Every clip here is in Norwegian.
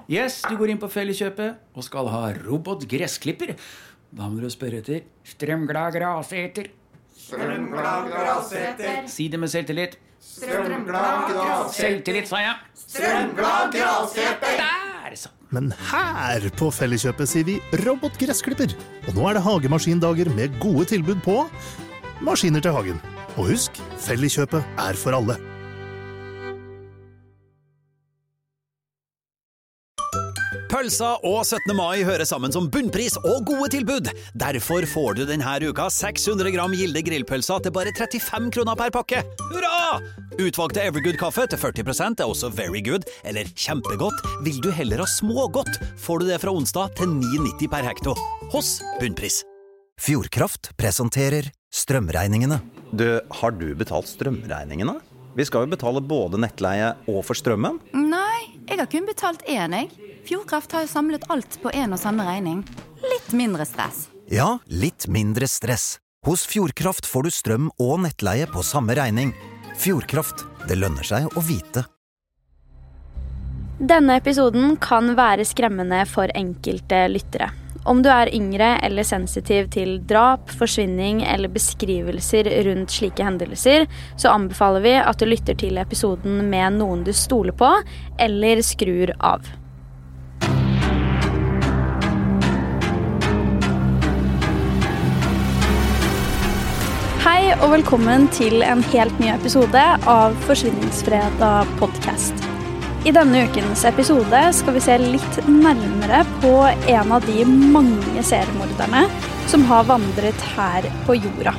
Yes, du går inn på Felleskjøpet og skal ha robotgressklipper. Da må du spørre etter strømglad graseter. Strømglad graseter. Si det med selvtillit. Strømglad graseter. Selvtillit, sa jeg. Strømglad graseter. Der, så. Men her på Felleskjøpet sier vi robotgressklipper. Og nå det hagemaskindager med gode tilbud på maskiner til hagen. Og husk, Felleskjøpet for alle. Pølsa og 17. mai hører sammen som bunnpris og gode tilbud. Derfor får du denne uka 600 gram Gilde grillpølsa til bare 35 kroner per pakke. Hurra! Utvalgte Evergood-kaffe til 40% også very good, eller kjempegodt. Vil du heller ha smågodt, får du det fra onsdag til 9,90 per hekto. Hos Bunnpris. Fjordkraft presenterer strømregningene. Har du betalt strømregningene? Vi skal jo betale både nettleie og for strømmen. Nei, jeg har kun betalt én, jeg. Fjordkraft har jo samlet alt på en og samme regning. Litt mindre stress. Ja, litt mindre stress. Hos Fjordkraft får du strøm og nettleie på samme regning. Fjordkraft, det lønner seg å vite. Denne episoden kan være skremmende for enkelte lyttere. Om du yngre eller sensitiv til drap, forsvinning eller beskrivelser rundt slike hendelser, så anbefaler vi at du lytter til episoden med noen du stoler på, eller skrur av. Hei og velkommen til en helt ny episode av Forsvinningsfredag podcast. I denne ukens episode skal vi se litt nærmere på en av de mange seriemorderne som har vandret her på jorda.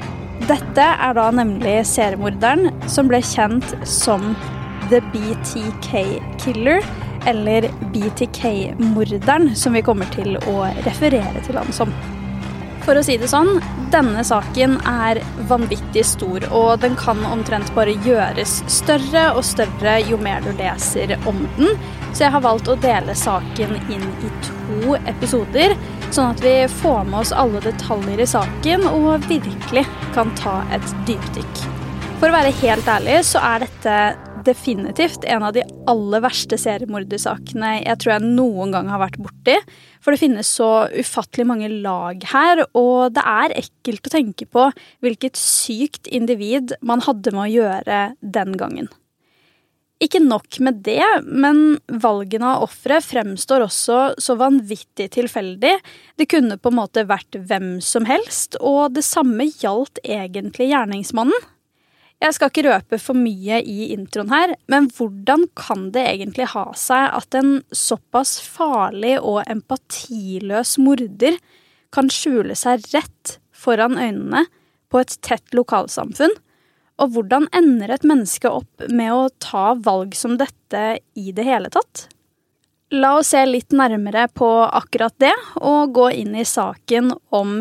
Dette da nemlig seriemorderen som ble kjent som The BTK Killer, eller BTK-morderen, som vi kommer til å referere til han som. For å si det sånn, denne saken vanvittig stor, og den kan omtrent bare gjøres større og større jo mer du leser om den. Så jeg har valgt å dele saken inn i 2 episoder, sånn at vi får med oss alle detaljer i saken og virkelig kan ta et dypdykk. For å være helt ærlig så dette definitivt en av de aller verste seriemordersakene jeg tror jeg noen gang har vært borti. For det finnes så ufattelig mange lag her, og det ekkelt å tenke på hvilket sykt individ man hadde med å gjøre den gangen. Ikke nok med det, men valgene av offere fremstår også så vanvittig tilfeldig. Det kunne på en måte vært hvem som helst, og det samme gjaldt egentlig gjerningsmannen. Jeg skal ikke røpe for mye i introen her, men hvordan kan det egentlig ha seg at en såpass farlig og empatiløs morder kan skjule seg rett foran øynene på et tett lokalsamfunn? Og hvordan ender et menneske opp med å ta valg som dette i det hele tatt? La oss se litt nærmere på akkurat det, og gå inn i saken om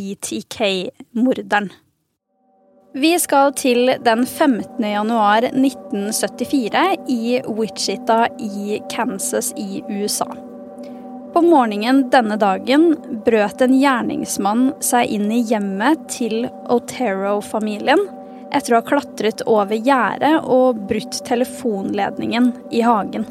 BTK-morderen. Vi skal til den 15. januar 1974 i Wichita i Kansas i USA. På morgenen denne dagen brøt en gjerningsmann seg inn i hjemmet til Otero-familien etter å ha klatret over gjerdet og brutt telefonledningen i hagen.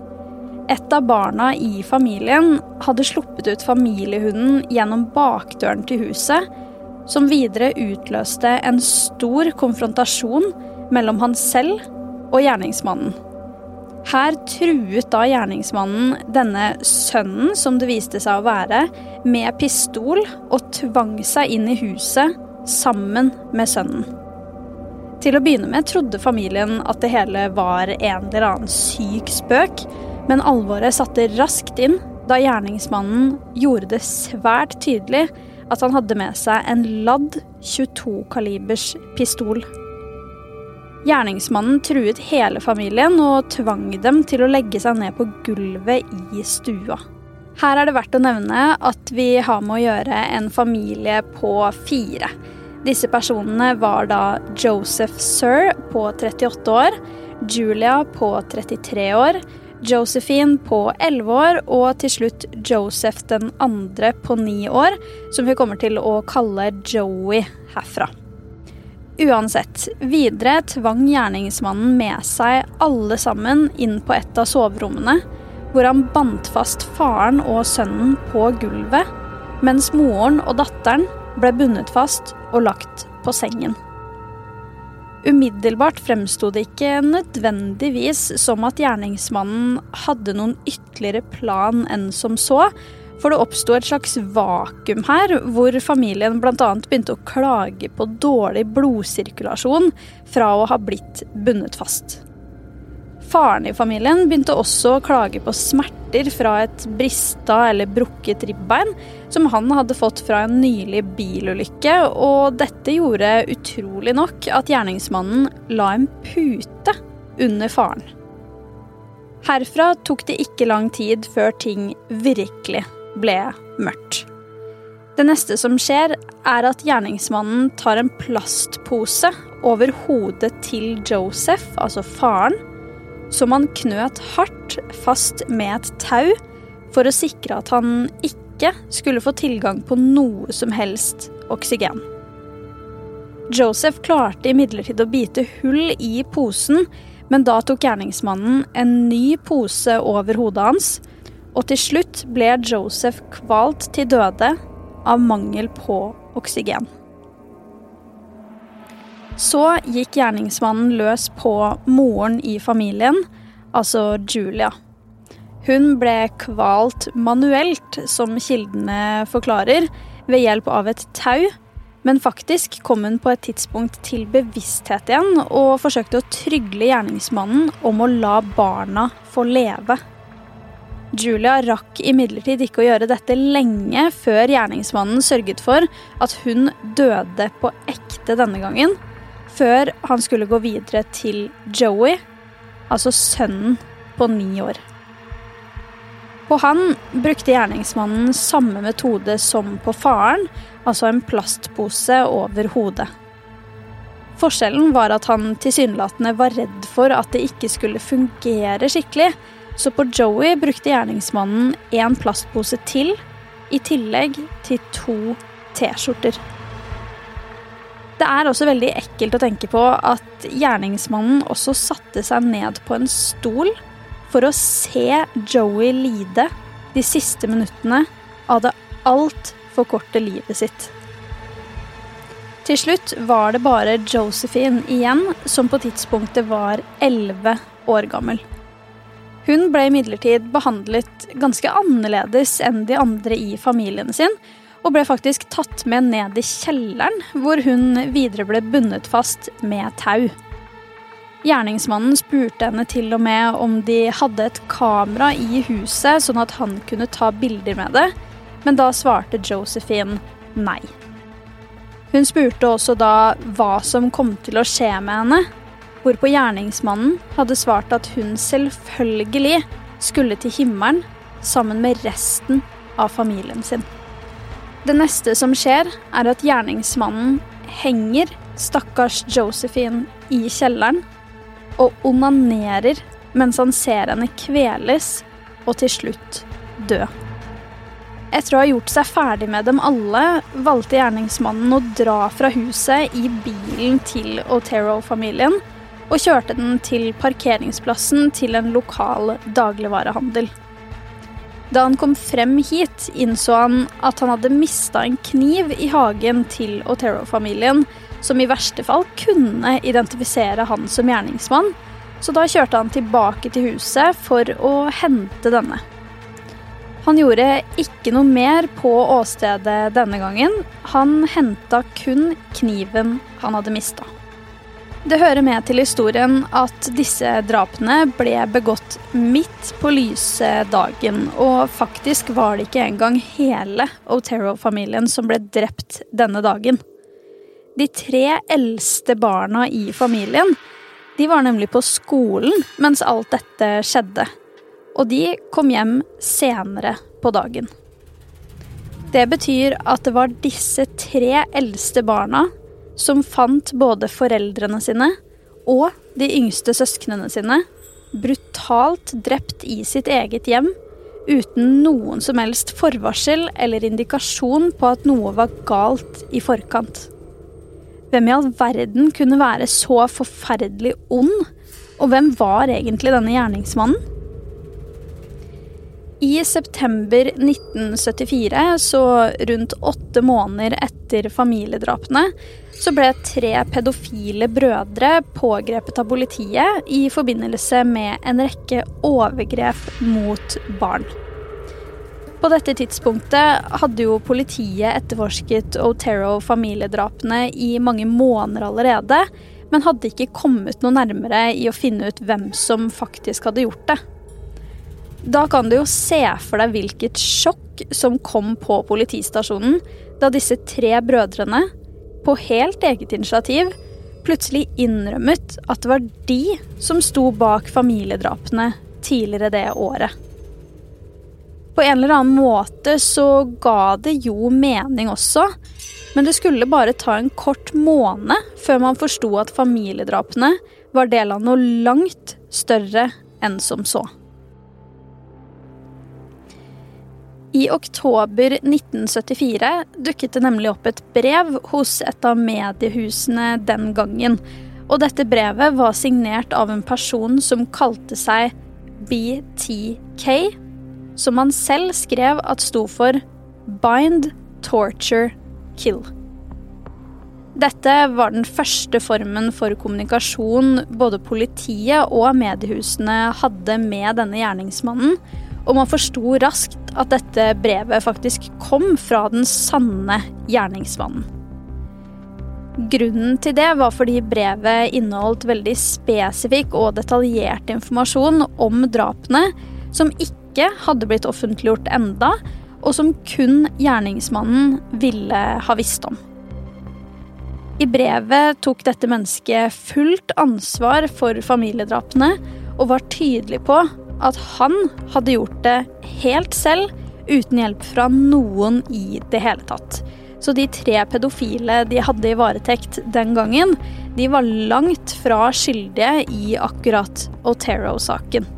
Et av barna i familien hadde sluppet ut familiehunden gjennom bakdøren til huset, som videre utløste en stor konfrontasjon mellom han selv og gjerningsmannen. Her truet da gjerningsmannen denne sønnen, som det viste seg å være, med pistol og tvang seg inn i huset sammen med sønnen. Til å begynne med trodde familien at det hele var en eller annen syk spøk, men alvoret satte raskt inn da gjerningsmannen gjorde det svært tydelig at han hadde med seg en ladd 22-kalibers pistol. Gjerningsmannen truet hele familien og tvang dem til å legge seg ned på gulvet i stua. Her det verdt å nevne at vi har med å gjøre en familie på 4. Disse personene var da Joseph Sir på 38 år, Julia på 33 år, Josephine på 11 år og til slutt Joseph den andre på 9 år, som vi kommer til å kalle Joey herfra. Uansett, videre tvang gjerningsmannen med seg alle sammen inn på et av soverommene, hvor han bandt fast faren og sønnen på gulvet, mens moren og datteren ble bundet fast og lagt på sengen. Umiddelbart fremstod det ikke nødvendigvis som at gjerningsmannen hadde noen ytterligere plan enn som så, for det oppstod et slags vakuum her, hvor familien blant annet begynte å klage på dårlig blodsirkulasjon fra å ha blitt bundet fast. Faren i familien begynte også å klage på smerter fra et brista eller brukket ribbein som han hadde fått fra en nylig bilulykke, og dette gjorde utrolig nok at gjerningsmannen la en pute under faren. Herfra tok det ikke lang tid før ting virkelig ble mørkt. Det neste som skjer at gjerningsmannen tar en plastpose over hodet til Joseph, altså faren, som han knøt hardt fast med et tau for å sikre at han ikke skulle få tilgang på noe som helst oksygen. Joseph klarte imidlertid å bite hull i posen, men da tok gjerningsmannen en ny pose over hodet hans, og til slutt ble Joseph kvalt til døde av mangel på oksygen. Så gikk gjerningsmannen løs på moren i familien, altså Julia. Hun ble kvalt manuelt, som kildene forklarer, ved hjelp av et tau, men faktisk kom hun på et tidspunkt til bevissthet igjen og forsøkte å trygle gjerningsmannen om å la barna få leve. Julia rakk imidlertid ikke å gjøre dette lenge før gjerningsmannen sørget for at hun døde på ekte denne gangen, før han skulle gå videre til Joey, altså sønnen på 9 år. På han brukte gjerningsmannen samme metode som på faren, altså en plastpose over hodet. Forskjellen var at han tilsynelatende var redd for at det ikke skulle fungere skikkelig, så på Joey brukte gjerningsmannen en plastpose til, i tillegg til 2 t-skjorter. Det også veldig ekkelt å tenke på at gjerningsmannen også satte seg ned på en stol for å se Joey lide de siste minuttene av det alt for korte livet sitt. Til slutt var det bare Josephine igjen, som på tidspunktet var 11 år gammel. Hun ble imidlertid behandlet ganske annerledes enn de andre i familien sin, og ble faktisk tatt med ned i kjelleren, hvor hun videre ble bundet fast med tau. Gjerningsmannen spurte henne til og med om de hadde et kamera i huset, sånn at han kunne ta bilder med det, men da svarte Josephine nei. Hun spurte også da hva som kom til å skje med henne, hvorpå gjerningsmannen hadde svart at hun selvfølgelig skulle til himmelen sammen med resten av familien sin. Det neste som skjer at gjerningsmannen henger stakkars Josephine i kjelleren og onanerer mens han ser henne kveles og til slutt dø. Etter å ha gjort seg ferdig med dem alle, valgte gjerningsmannen å dra fra huset i bilen til Otero-familien og kjørte den til parkeringsplassen til en lokal dagligvarehandel. Da han kom frem hit, innså han at han hadde mistet en kniv i hagen til Otero-familien, som i verste fall kunne identifisere han som gjerningsmann, så da kjørte han tilbake til huset for å hente denne. Han gjorde ikke noe mer på åstedet denne gangen, han hentet kun kniven han hadde mistet. Det hører med til historien at disse drapene ble begått midt på lyse dagen, og faktisk var det ikke engang hele Otero-familien som ble drept denne dagen. De 3 eldste barna i familien, de var nemlig på skolen mens alt dette skjedde, og de kom hjem senere på dagen. Det betyr at det var disse 3 eldste barna som fant både foreldrene sine og de yngste søsknene sine brutalt drept i sitt eget hjem, uten noen som helst forvarsel eller indikasjon på at noe var galt i forkant. Hvem i all verden kunne være så forferdelig ond, og hvem var egentlig denne gjerningsmannen? I september 1974, så rundt 8 måneder etter familiedrapene, så ble 3 pedofile brødre pågrepet av politiet i forbindelse med en rekke overgrep mot barn. På dette tidspunktet hadde jo politiet etterforsket Otero-familiedrapene i mange måneder allerede, men hadde ikke kommet noe nærmere i å finne ut hvem som faktisk hadde gjort det. Da kan du jo se for deg hvilket sjokk som kom på politistasjonen da disse 3 brødrene, på helt eget initiativ, plutselig innrømmet at det var de som sto bak familiedrapene tidligere det året. På en eller annen måte så ga det jo mening også, men det skulle bare ta en kort måned før man forstod at familiedrapene var del av noe langt større enn som så. I oktober 1974 dukket det nemlig opp et brev hos et av mediehusene den gangen, og dette brevet var signert av en person som kalte seg BTK, som han selv skrev at sto for Bind, Torture, Kill. Dette var den første formen for kommunikasjon både politiet og mediehusene hadde med denne gjerningsmannen, og man forstod raskt at dette brevet faktisk kom fra den sanne gjerningsmannen. Grunnen til det var fordi brevet inneholdt veldig spesifikk og detaljert informasjon om drapene som ikke hadde blitt offentliggjort enda, og som kun gjerningsmannen ville ha visst om. I brevet tok dette mennesket fullt ansvar for familiedrapene og var tydelig på at han hadde gjort det helt selv, uten hjelp fra noen i det hele tatt. Så de 3 pedofile de hadde i varetekt den gangen, de var langt fra skyldige i akkurat Otero-saken.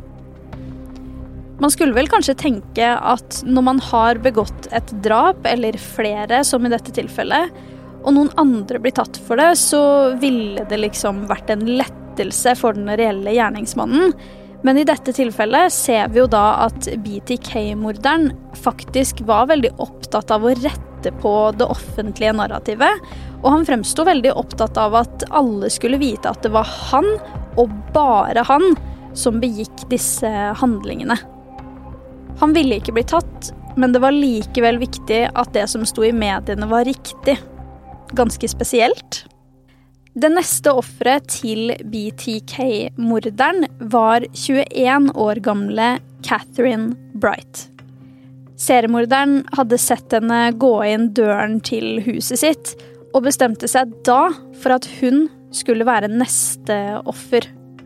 Man skulle vel kanskje tenke at når man har begått et drap, eller flere som i dette tilfellet, og noen andre blir tatt for det, så ville det liksom vært en lettelse for den reelle gjerningsmannen. Men i dette tilfellet ser vi jo da at BTK-morderen faktisk var veldig opptatt av å rette på det offentlige narrativet, og han fremstod veldig opptatt av at alle skulle vite at det var han, og bare han, som begikk disse handlingene. Han ville ikke bli tatt, men det var likevel viktig at det som sto i mediene var riktig. Ganske spesielt. Det neste offeret til BTK-morderen var 21 år gamle Catherine Bright. Seriemorderen hadde sett henne gå inn døren til huset sitt, og bestemte seg da for at hun skulle være neste offer.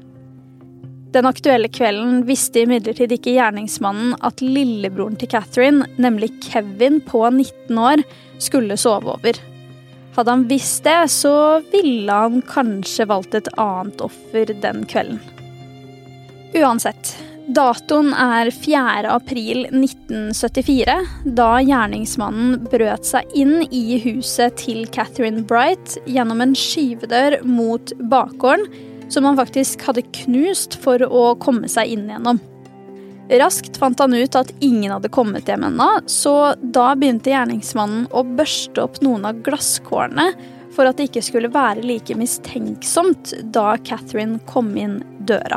Den aktuelle kvelden visste imidlertid ikke gjerningsmannen at lillebroren til Catherine, nemlig Kevin på 19 år, skulle sove over. Hadde han visst det, så ville han kanskje valgt et annet offer den kvelden. Uansett, datoen er 4. april 1974, da gjerningsmannen brøt seg inn i huset til Catherine Bright gjennom en skyvedør mot bakgården, som han faktisk hadde knust for å komme seg inn gjennom. Raskt fant han ut at ingen hadde kommet hjem ennå, så da begynte gjerningsmannen å børste opp noen av glasskårene for at det ikke skulle være like mistenksomt da Catherine kom inn døra.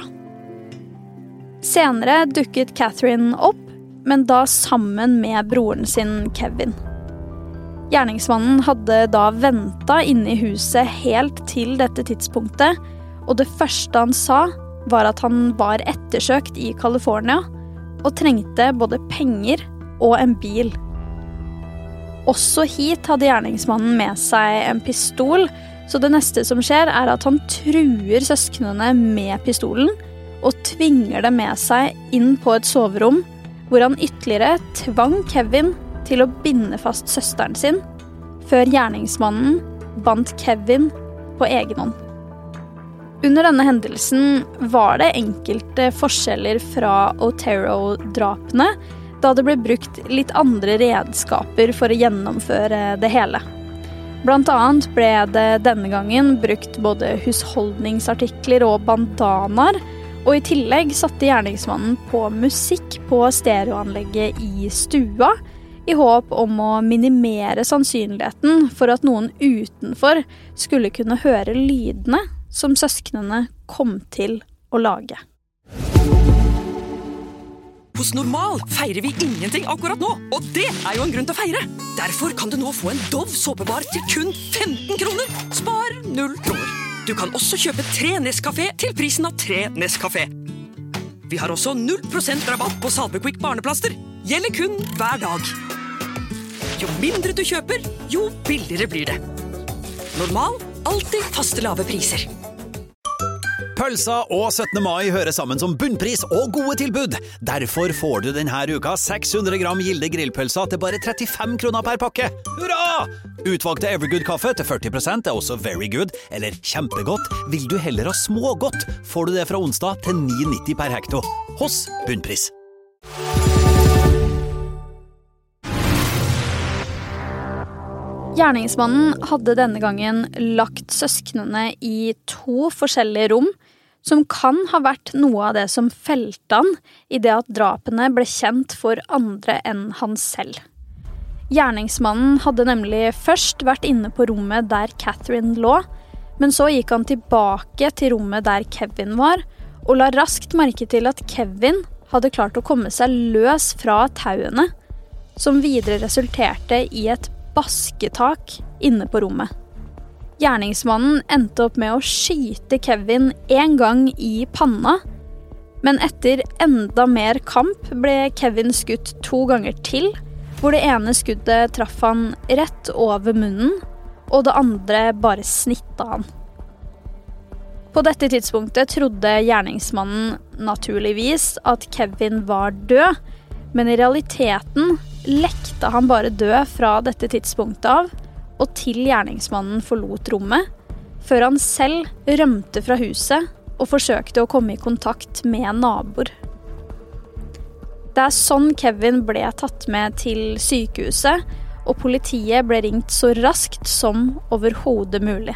Senere dukket Catherine opp, men da sammen med broren sin Kevin. Gjerningsmannen hadde da ventet inne i huset helt til dette tidspunktet, og det første han sa var at han var ettersøkt i California, og trengte både penger og en bil. Også hit hadde gjerningsmannen med seg en pistol, så det neste som skjer er at han truer søsknene med pistolen, og tvinger dem med seg inn på et soverom, hvor han ytterligere tvang Kevin til å binde fast søsteren sin, før gjerningsmannen bandt Kevin på egen hånd. Under denne hendelsen var det enkelte forskjeller fra Otero-drapene, da det ble brukt litt andre redskaper for å gjennomføre det hele. Blant annet ble det denne gangen brukt både husholdningsartikler og bandanaer, Og I tillegg satte gjerningsmannen på musikk på stereoanlegget I stua, I håp om å minimere sannsynligheten for at noen utenfor skulle kunne høre lydene som søsknene kom til å lage. Hos Normal feirer vi ingenting akkurat nå, og det jo en grunn til å feire. Derfor kan du nå få en Dove såpebar til kun 15 kroner. Spar 0 kroner. Du kan også kjøpe 3 Nescafé til prisen av 3 Nescafé. Vi har også 0% rabatt på Salvequick barneplaster. Gjelder kun hver dag. Jo mindre du kjøper, jo billigere blir det. Normal, alltid faste lave priser. Pølsa og 17. mai hører sammen som bunnpris og gode tilbud. Derfor får du denne uka 600 gram Gilde grillpølsa til bare 35 kroner per pakke. Hurra! Utvalgte Evergood-kaffe til 40% også very good, eller kjempegodt. Vil du heller ha smågodt, får du det fra onsdag til 9,90 per hekto. Hos bunnpris. Gjerningsmannen hadde denne gangen lagt søsknene I 2 forskjellige rom, som kan ha vært noe av det som felte han I det at drapene ble kjent for andre enn han selv. Gjerningsmannen hadde nemlig først vært inne på rommet der Catherine lå, men så gikk han tilbake til rommet der Kevin var, og la raskt merke til at Kevin hadde klart å komme seg løs fra tauene, som videre resulterte I et basketak inne på rommet. Gjerningsmannen endte opp med å skyte Kevin en gang I panna, men etter enda mer kamp ble Kevin skutt 2 ganger til, hvor det ene skuddet traff han rett over munnen, og det andre bare snittet han. På dette tidspunktet trodde gjerningsmannen naturligvis at Kevin var død, men I realiteten lekte han bare død fra dette tidspunktet av, og til gjerningsmannen forlot rommet, før han selv rømte fra huset og forsøkte å komme I kontakt med naboer. Det sånn Kevin ble tatt med til sykehuset, og politiet ble ringt så raskt som overhodet mulig.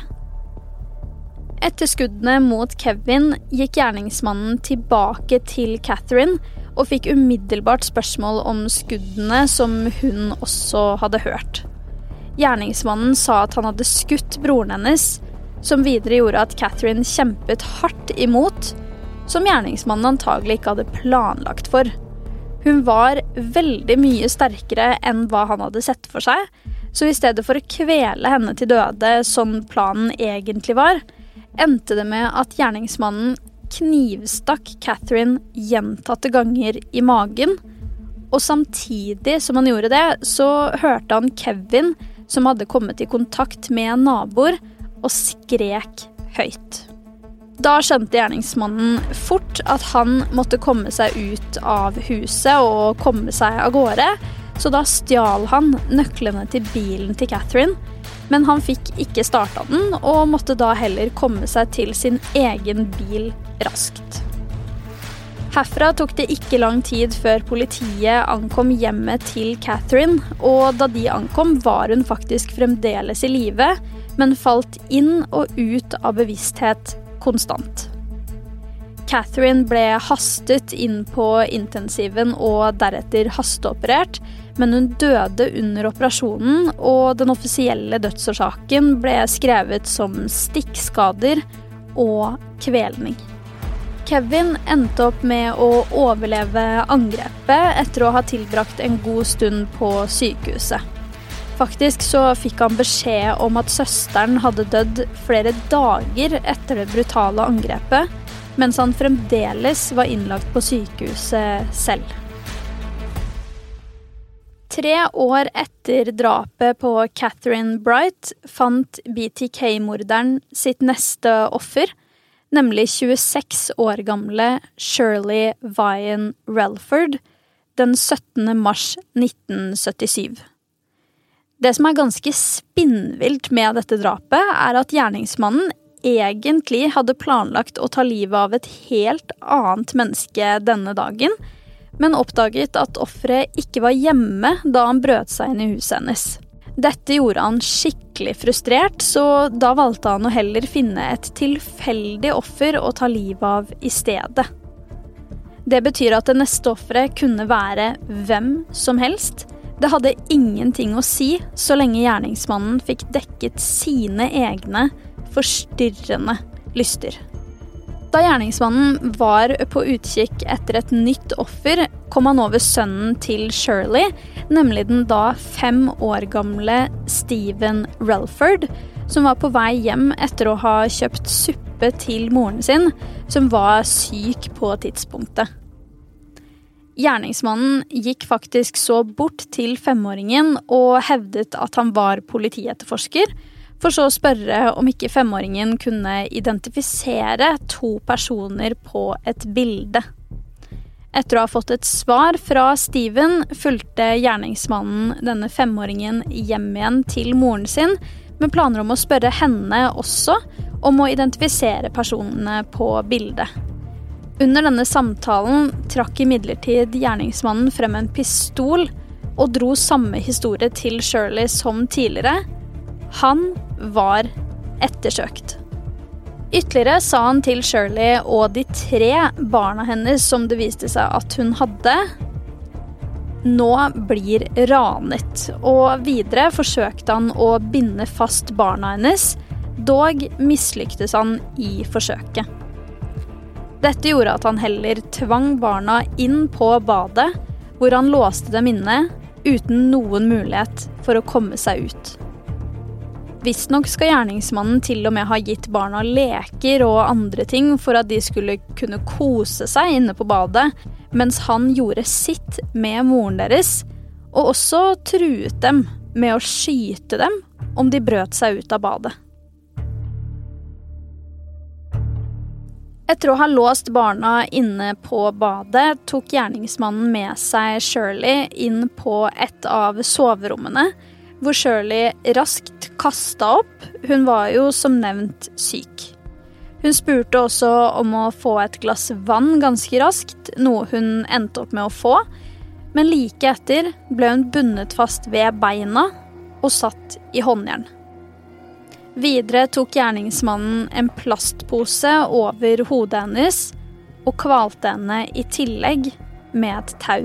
Etter skuddene mot Kevin gikk gjerningsmannen tilbake til Catherine og fikk umiddelbart spørsmål om skuddene som hun også hadde hørt. Gjerningsmannen sa at han hadde skutt broren hennes, som videre gjorde at Catherine kjempet hardt imot, som gjerningsmannen antagelig ikke hadde planlagt for. Hun var veldig mye sterkere enn hva han hadde sett for seg, så I stedet for å kvele henne til døde, som planen egentlig var, endte det med at gjerningsmannen knivstakk Catherine gjentatte ganger I magen, og samtidig som han gjorde det, så hørte han Kevin, som hadde kommet I kontakt med naboer, og skrek høyt. Da skjønte gjerningsmannen fort at han måtte komme seg ut av huset og komme seg av gårde, så da stjal han nøklene til bilen til Catherine, men han fikk ikke startet den, og måtte da heller komme seg til sin egen bil raskt. Herfra tok det ikke lang tid før politiet ankom hjemmet til Catherine, og da de ankom var hun faktisk fremdeles I live, men falt inn og ut av bevissthet konstant. Catherine ble hastet inn på intensiven og deretter hasteoperert, men hun døde under operasjonen, og den offisielle dødsårsaken ble skrevet som stikkskader og kvelning. Kevin endte opp med å overleve angrepet etter å ha tilbrakt en god stund på sykehuset. Faktisk så fikk han beskjed om at søsteren hadde dødd flere dager etter det brutale angrepet, mens han fremdeles var innlagt på sykehuset selv. 3 år etter drapet på Catherine Bright fant BTK-morderen sitt neste offer, nemlig 26 år gamle Shirley Vian Relford, den 17. mars 1977. Det som ganske spinnvilt med dette drapet at gjerningsmannen egentlig hadde planlagt å ta livet av et helt annet menneske denne dagen, men oppdaget at offeret ikke var hjemme da han brøt seg inn I huset hennes. Dette gjorde han skikkelig frustrert, så da valgte han å heller finne et tilfeldig offer å ta livet av I stedet. Det betyr at det neste offeret kunne være hvem som helst. Det hadde ingenting å si så lenge gjerningsmannen fikk dekket sine egne forstyrrende lyster. Da gjerningsmannen var på utkikk etter et nytt offer, kom han over sønnen til Shirley, nemlig den da 5 år gamle Stephen Relford, som var på vei hjem etter å ha kjøpt suppe til moren sin, som var syk på tidspunktet. Gjerningsmannen gikk faktisk så bort til 5-åringen og hevdet at han var politietterforsker, for så å spørre om ikke 5-åringen kunne identifisere 2 personer på et bilde. Etter å ha fått et svar fra Steven, fulgte gjerningsmannen denne 5-åringen hjem igjen til moren sin, med planer om å spørre henne også om å identifisere personene på bildet. Under denne samtalen trakk imidlertid gjerningsmannen frem en pistol og dro samme historie til Shirley som tidligere. Han var ettersøkt. Ytterligere sa han til Shirley og de 3 barna hennes som det viste seg at hun hadde, nå blir ranet, og videre forsøkte han å binde fast barna hennes, dog mislyktes han I forsøket. Dette gjorde at han heller tvang barna inn på badet, hvor han låste dem inne uten noen mulighet for å komme seg ut. Visstnok skal gjerningsmannen til og med ha gitt barna leker og andre ting for at de skulle kunne kose seg inne på badet, mens han gjorde sitt med moren deres, og også truet dem med å skyte dem om de brøt seg ut av badet. Etter å ha låst barna inne på badet, tok gjerningsmannen med seg Shirley inn på et av soverommene, hvor Shirley raskt kastet opp. Hun var jo som nevnt syk. Hun spurte også om å få et glass vann ganske raskt, noe hun endte opp med å få, men like etter ble hun bundet fast ved beina og satt I håndjern. Videre tok gjerningsmannen en plastpose over hodet hennes og kvalte henne I tillegg med et tau.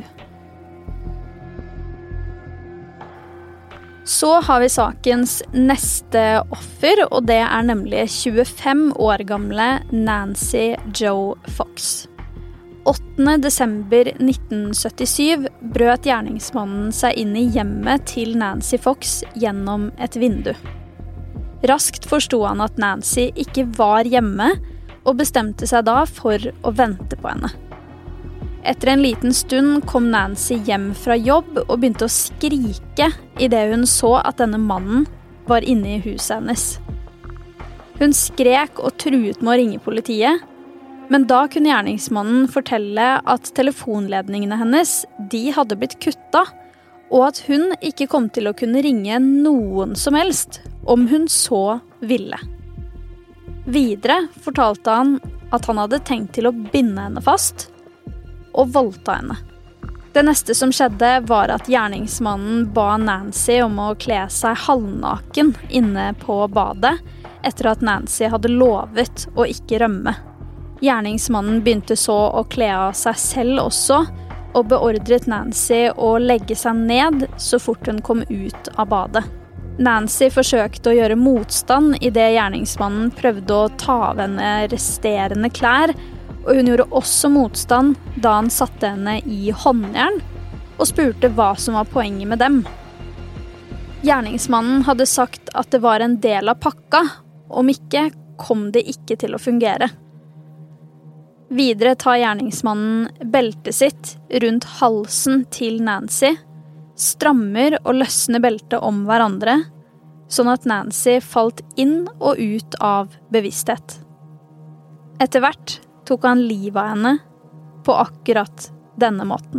Så har vi sakens neste offer, og det nemlig 25 år gamle Nancy Jo Fox. 8. desember 1977 brøt gjerningsmannen seg inn I hjemmet til Nancy Fox gjennom et vindu. Raskt forstod han at Nancy ikke var hjemme, og bestemte seg da for å vente på henne. Etter en liten stund kom Nancy hjem fra jobb og begynte å skrike I det hun så at denne mannen var inne I huset hennes. Hun skrek og truet med å ringe politiet, men da kunne gjerningsmannen fortelle at telefonledningene hennes, de hadde blitt kuttet, og at hun ikke kom til å kunne ringe noen som helst om hun så ville. Videre fortalte han at han hadde tenkt til å binde henne fast, og voldta henne. Det neste som skjedde var at gjerningsmannen ba Nancy om å kle seg halvnaken inne på badet, etter at Nancy hadde lovet å ikke rømme. Gjerningsmannen begynte så å kle av seg selv også, og beordret Nancy å legge seg ned så fort hun kom ut av badet. Nancy forsøkte å gjøre motstand I det gjerningsmannen prøvde å ta av henne resterende klær, og hun gjorde også motstand da han satte henne I håndjern og spurte hva som var poenget med dem. Gjerningsmannen hadde sagt at det var en del av pakka, om ikke kom det ikke til å fungere. Videre tar gjerningsmannen beltet sitt rundt halsen til Nancy, strammer og løsner beltet om hverandre, sånn at Nancy falt inn og ut av bevissthet. Etter hvert tok han livet av henne på akkurat denne måten.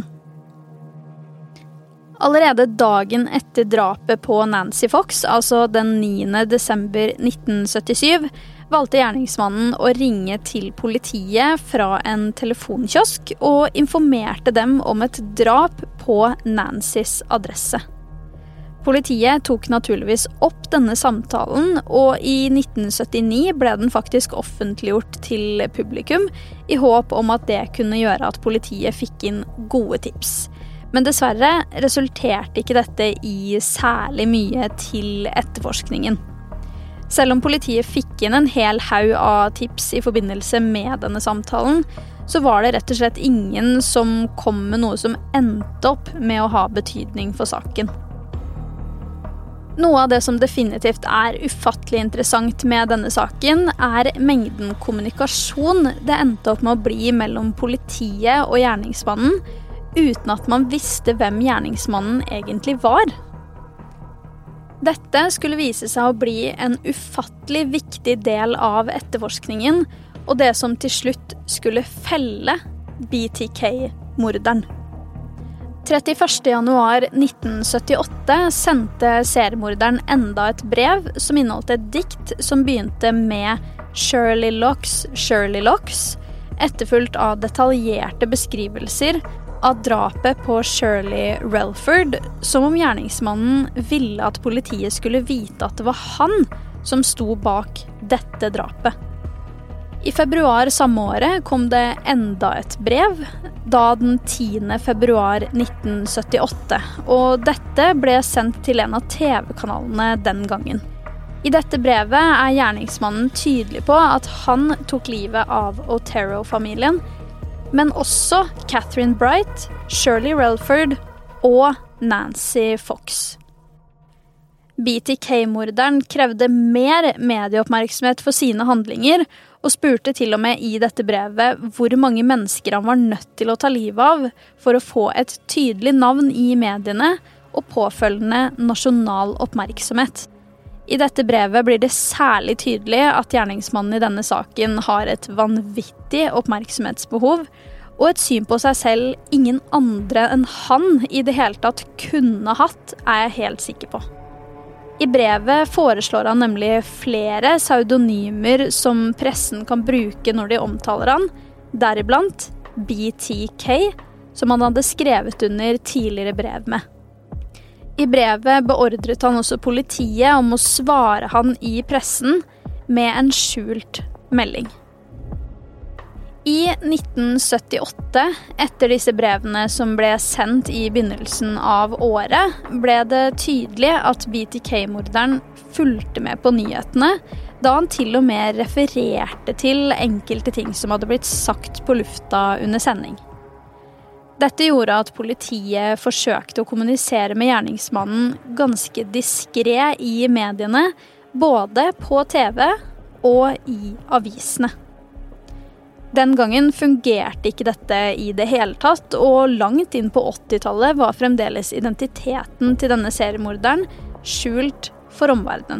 Allerede dagen etter drapet på Nancy Fox, altså den 9. desember 1977, valgte gjerningsmannen å ringe til politiet fra en telefonkiosk og informerte dem om et drap på Nancys adresse. Politiet tok naturligvis opp denne samtalen, og i 1979 ble den faktisk offentliggjort til publikum, i håp om at det kunne gjøre at politiet fikk inn gode tips. Men dessverre resulterte ikke dette i særlig mye til etterforskningen. Selv om politiet fikk inn en hel haug av tips i forbindelse med denne samtalen, så var det rett og slett ingen som kom med noe som endte opp med å ha betydning for saken. Noe av det som definitivt ufattelig interessant med denne saken mengden kommunikasjon det endte opp med å bli mellom politiet og gjerningsmannen, uten at man visste hvem gjerningsmannen egentlig var. Dette skulle vise seg å bli en ufattelig viktig del av etterforskningen, og det som til slutt skulle felle BTK-morderen. 31. januar 1978 sendte seriemorderen enda et brev som inneholdt et dikt som begynte med Shirley Locks, etterfulgt av detaljerte beskrivelser av drapet på Shirley Relford, som om gjerningsmannen ville at politiet skulle vite at det var han som sto bak dette drapet. I februar samme året kom det enda et brev, da den 10. februar 1978, og dette ble sendt til en av TV-kanalene den gangen. I dette brevet gjerningsmannen tydelig på at han tok livet av Otero-familien, men også Catherine Bright, Shirley Relford og Nancy Fox. BTK-morderen krevde mer medieoppmerksomhet for sine handlinger, og spurte til og med i dette brevet hvor mange mennesker han var nødt til å ta livet av for å få et tydelig navn i mediene og påfølgende nasjonal oppmerksomhet. I dette brevet blir det særlig tydelig at gjerningsmannen i denne saken har et vanvittig oppmerksomhetsbehov, og et syn på seg selv ingen andre enn han i det hele tatt kunne hatt, jeg helt sikker på. I brevet foreslår han nemlig flere pseudonymer som pressen kan bruke når de omtaler han, deriblant BTK, som han hadde skrevet under tidligere brev med. I brevet beordret han også politiet om å svare han i pressen med en skjult melding. I 1978, etter disse brevene som ble sendt i begynnelsen av året, ble det tydelig at BTK-morderen fulgte med på nyhetene, da han til og med refererte til enkelte ting som hadde blitt sagt på lufta under sending. Dette gjorde at politiet forsøkte å kommunisere med gjerningsmannen ganske diskret i mediene, både på TV og i avisene. Den gangen fungerte ikke dette i det hele tatt, og langt inn på 80-tallet var fremdeles identiteten til denne seriemorderen skjult for omverdenen.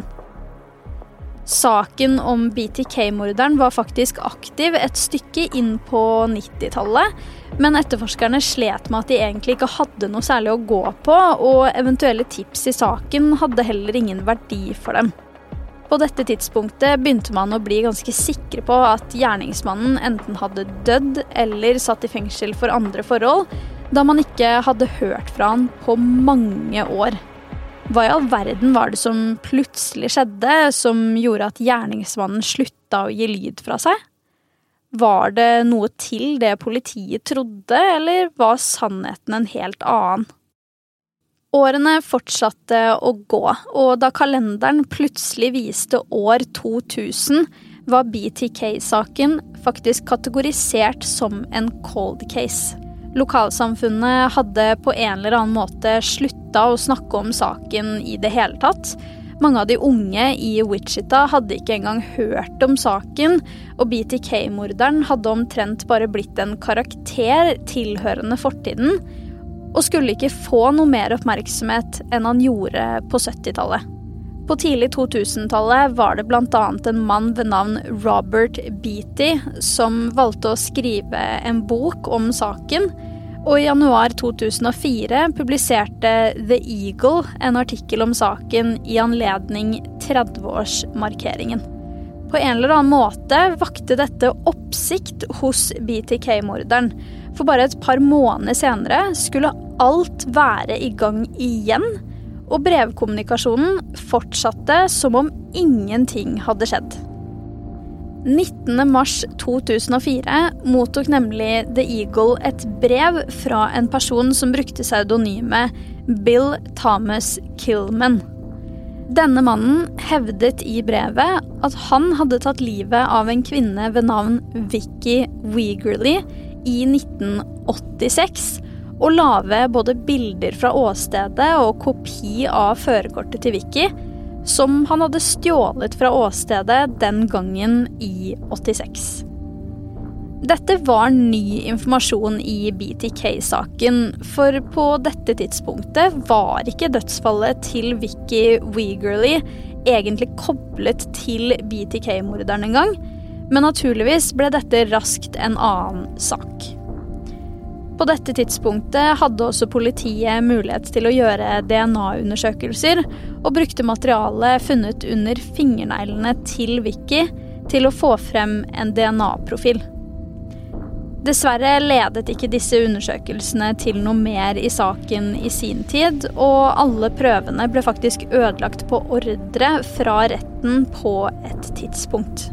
Saken om BTK-morderen var faktisk aktiv et stykke inn på 90-tallet, men etterforskerne slet med at de egentlig ikke hadde noe særlig å gå på, og eventuelle tips i saken hadde heller ingen verdi for dem. På dette tidspunktet begynte man å bli ganske sikre på at gjerningsmannen enten hadde dødd eller satt i fengsel for andre forhold, da man ikke hadde hørt fra han på mange år. Hva i all verden var det som plutselig skjedde, som gjorde at gjerningsmannen slutta å gi lyd fra seg? Var det noe til det politiet trodde, eller var sannheten en helt annen? Årene fortsatte å gå, og da kalenderen plutselig viste år 2000, var BTK-saken faktisk kategorisert som en cold case. Lokalsamfunnet hadde på en eller annen måte sluttet å snakke om saken i det hele tatt. Mange av de unge i Wichita hadde ikke engang hørt om saken, og BTK-morderen hadde omtrent bare blitt en karakter tilhørende fortiden, og skulle ikke få noe mer oppmerksomhet enn han gjorde på 70-tallet. På tidlig 2000-tallet var det blant annet en mann ved navn Robert Beatty som valgte å skrive en bok om saken, og i januar 2004 publiserte The Eagle en artikkel om saken i anledning 30-årsmarkeringen. På en eller annen måte vakte dette oppsikt hos BTK-morderen, for bare et par måneder senere skulle alt være i gang igjen, og brevkommunikasjonen fortsatte som om ingenting hadde skjedd. 19. mars 2004 mottok nemlig The Eagle et brev fra en person som brukte pseudonymet Bill Thomas Kilman. Denne mannen hevdet i brevet at han hadde tatt livet av en kvinne ved navn Vicky Wegerly i 1986, og la ved både bilder fra åstedet og kopi av førerkortet til Vicky, som han hadde stjålet fra åstedet den gangen i 86. Dette var ny informasjon i BTK-saken, for på dette tidspunktet var ikke dødsfallet til Vicky Wegerly egentlig koblet til BTK-morderen en gang, men naturligvis ble dette raskt en annen sak. På dette tidspunktet hadde også politiet mulighet til å gjøre DNA-undersøkelser og brukte materialet funnet under fingerneglene til Vicky til å få frem en DNA-profil. Dessverre ledet ikke disse undersøkelsene til noe mer i saken i sin tid, og alle prøvene ble faktisk ødelagt på ordre fra retten på et tidspunkt.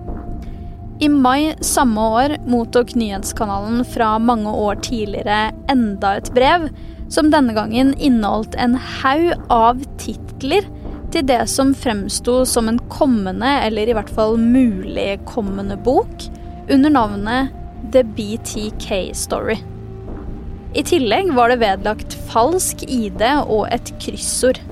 I mai samme år mottok nyhetskanalen fra mange år tidligere enda et brev, som denne gangen inneholdt en haug av titler til det som fremstod som en kommende, eller i hvert fall mulig kommende bok, under navnet The BTK Story. I tillegg var det vedlagt falsk ID og et kryssord.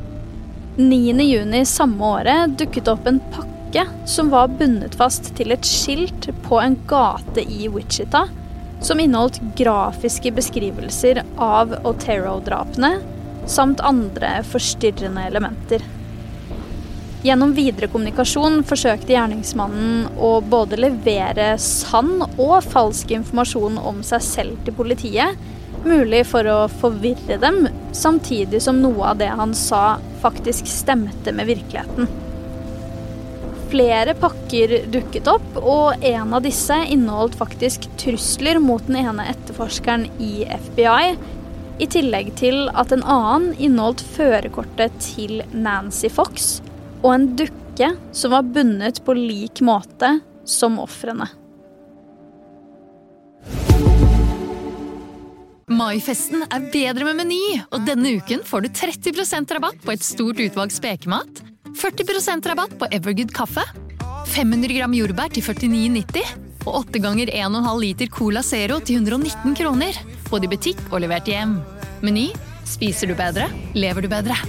9. juni samme året dukket opp en pakke som var bundet fast til et skilt på en gate i Wichita, som inneholdt grafiske beskrivelser av Otero-drapene, samt andre forstyrrende elementer. Gjennom videre kommunikasjon forsøkte gjerningsmannen å både levere sann og falsk informasjon om seg selv til politiet, mulig for å forvirre dem, samtidig som noe av det han sa faktisk stemte med virkeligheten. Flere pakker dukket opp, og en av disse inneholdt faktisk trusler mot den ene etterforskeren i FBI, i tillegg til at en annen inneholdt førerkortet til Nancy Fox, og en dukke som var bundet på lik måte som ofrene. Maifesten er bedre med Meny, og denne uken får du 30% rabatt på et stort utvalg spekemat, 40% rabatt på Evergood kaffe, 500 gram jordbær til 49,90, og 8 ganger 1,5 liter Cola Zero til 119 kroner, både i butikk og levert hjem. Meny, spiser du bedre, lever du bedre.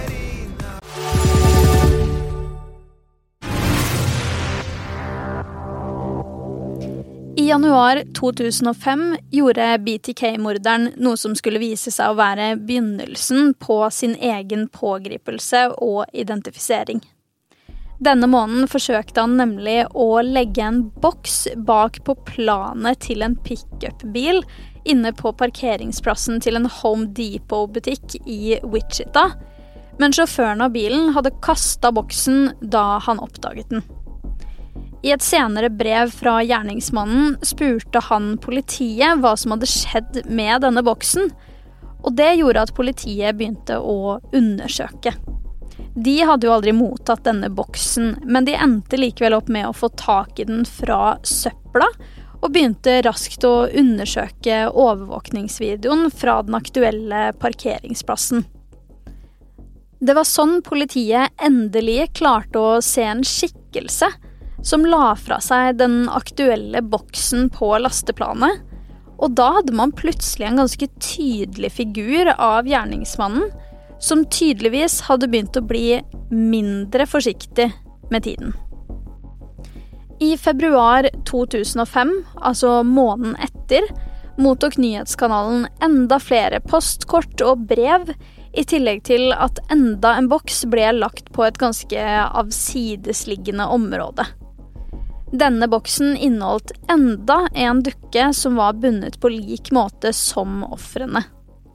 I januar 2005 gjorde BTK-morderen noe som skulle vise seg å være begynnelsen på sin egen pågripelse og identifisering. Denne måneden forsøkte han nemlig å legge en boks bak på planet til en pick-up-bil inne på parkeringsplassen til en Home Depot-butikk i Wichita, men sjåføren av bilen hadde kastet boksen da han oppdaget den. I et senere brev fra gjerningsmannen spurte han politiet hva som hadde skjedd med denne boksen, og det gjorde at politiet begynte å undersøke. De hadde jo aldri mottatt denne boksen, men de endte likevel opp med å få tak i den fra søpla, og begynte raskt å undersøke overvåkningsvideoen fra den aktuelle parkeringsplassen. Det var sånn politiet endelig klarte å se en skikkelse som la fra seg den aktuelle boksen på lasteplanet, og da hadde man plutselig en ganske tydelig figur av gjerningsmannen, som tydeligvis hadde begynt å bli mindre forsiktig med tiden. I februar 2005, altså måneden etter, mottok nyhetskanalen enda flere postkort og brev, i tillegg til at enda en boks ble lagt på et ganske avsidesliggende område. Denne boksen inneholdt enda en dukke som var bundet på lik måte som ofrene.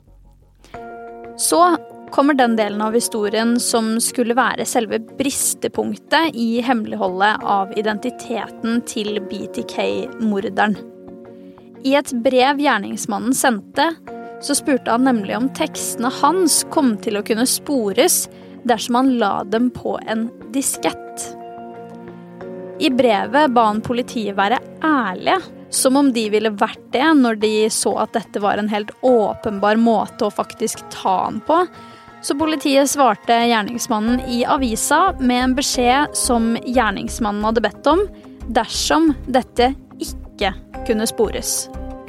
Så kommer den delen av historien som skulle være selve bristepunktet i hemmeligholdet av identiteten til BTK-morderen. I et brev gjerningsmannen sendte, så spurte han nemlig om tekstene hans kom til å kunne spores dersom han la dem på en diskett. I brevet ba han politiet være ærlige, som om de ville vært det når de så at dette var en helt åpenbar måte å faktisk ta han på. Så politiet svarte gjerningsmannen i avisa med en beskjed som gjerningsmannen hadde bedt om, dersom dette ikke kunne spores.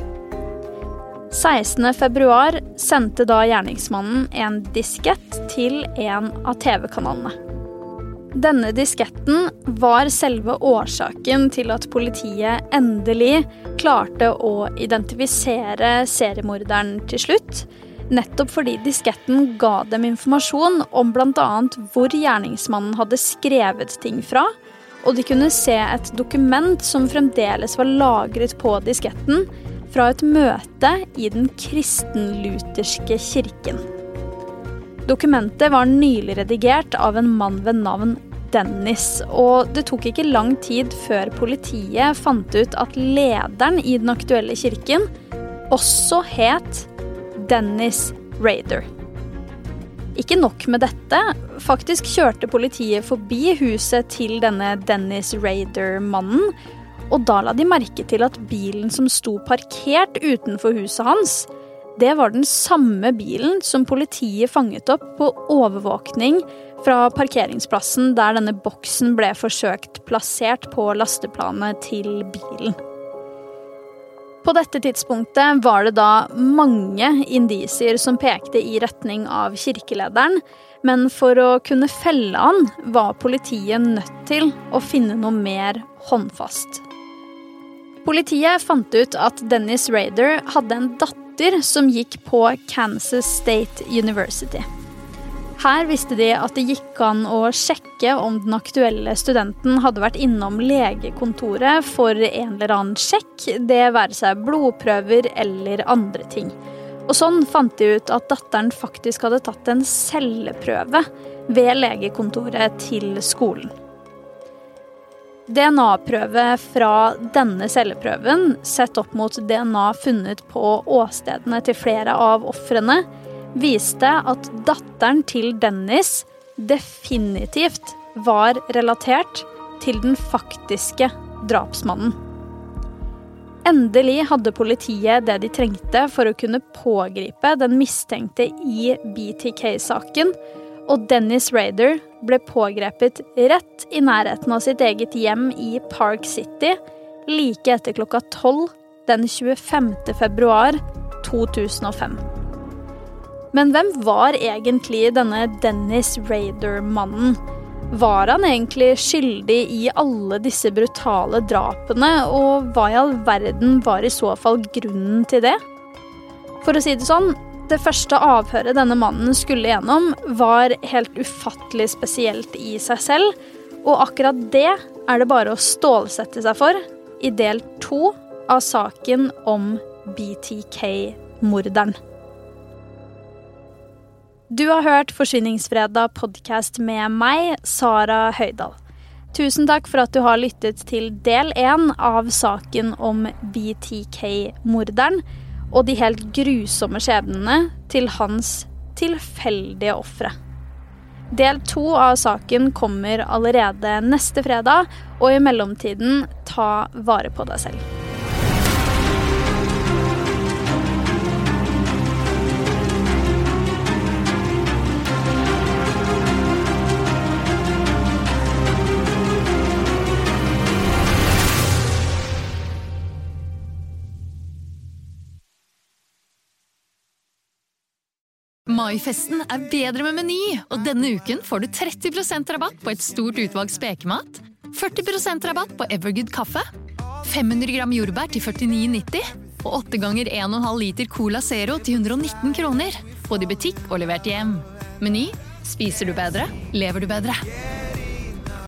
16. februar sendte da gjerningsmannen en diskett til en av TV-kanalene. Denne disketten var selve årsaken til at politiet endelig klarte å identifisere seriemorderen til slutt, nettopp fordi disketten ga dem informasjon om blant annet hvor gjerningsmannen hadde skrevet ting fra, og de kunne se et dokument som fremdeles var lagret på disketten fra et møte i den kristenlutherske kirken. Dokumentet var nylig redigert av en mann ved navn Dennis, og det tok ikke lang tid før politiet fant ut at lederen i den aktuelle kirken også het Dennis Rader. Ikke nok med dette, faktisk kjørte politiet forbi huset til denne Dennis Rader-mannen, og da la de merke til at bilen som sto parkert utenfor huset hans, det var den samme bilen som politiet fanget opp på overvåkning fra parkeringsplassen der denne boksen ble forsøkt plassert på lasteplanet til bilen. På dette tidspunktet var det da mange indisier som pekte i retning av kirkelederen, men for å kunne felle han var politiet nødt til å finne noe mer håndfast. Politiet fant ut at Dennis Rader hadde en datter som gikk på Kansas State University. Her visste de at det gikk an å sjekke om den aktuelle studenten hadde vært innom legekontoret for en eller annen sjekk, det være seg blodprøver eller andre ting. Og sånn fant de ut at datteren faktisk hadde tatt en celleprøve ved legekontoret til skolen. DNA-prøve fra denne celleprøven, sett opp mot DNA funnet på åstedene til flere av ofrene, viste at datteren til Dennis definitivt var relatert til den faktiske drapsmannen. Endelig hadde politiet det de trengte for å kunne pågripe den mistenkte i BTK-saken, og Dennis Rader ble pågrepet rett i nærheten av sitt eget hjem i Park City, like etter klokka 12 den 25. februar 2005. Men hvem var egentlig denne Dennis Rader-mannen? Var han egentlig skyldig i alle disse brutale drapene, og hva i all verden var i så fall grunnen til det? For å si det sånn, det første avhøret denne mannen skulle gjennom var helt ufattelig spesielt i seg selv, og akkurat det er det bare å stålsette seg for i del 2 av saken om BTK-morderen. Du har hørt Forsvinningsfredag podcast med meg, Sara Høydal. Tusen takk for at du har lyttet til del 1 av saken om BTK-morderen, og de helt grusomme skjebnene til hans tilfeldige ofre. Del 2 av saken kommer allerede neste fredag, og i mellomtiden ta vare på deg selv. Maifesten er bedre med Meny, og denne uken får du 30% rabatt på et stort utvalg spekemat, 40% rabatt på Evergood kaffe, 500 gram jordbær til 49,90, og 8 ganger 1,5 liter Cola Zero til 119 kroner, både i butikk og levert hjem. Meny, spiser du bedre, lever du bedre.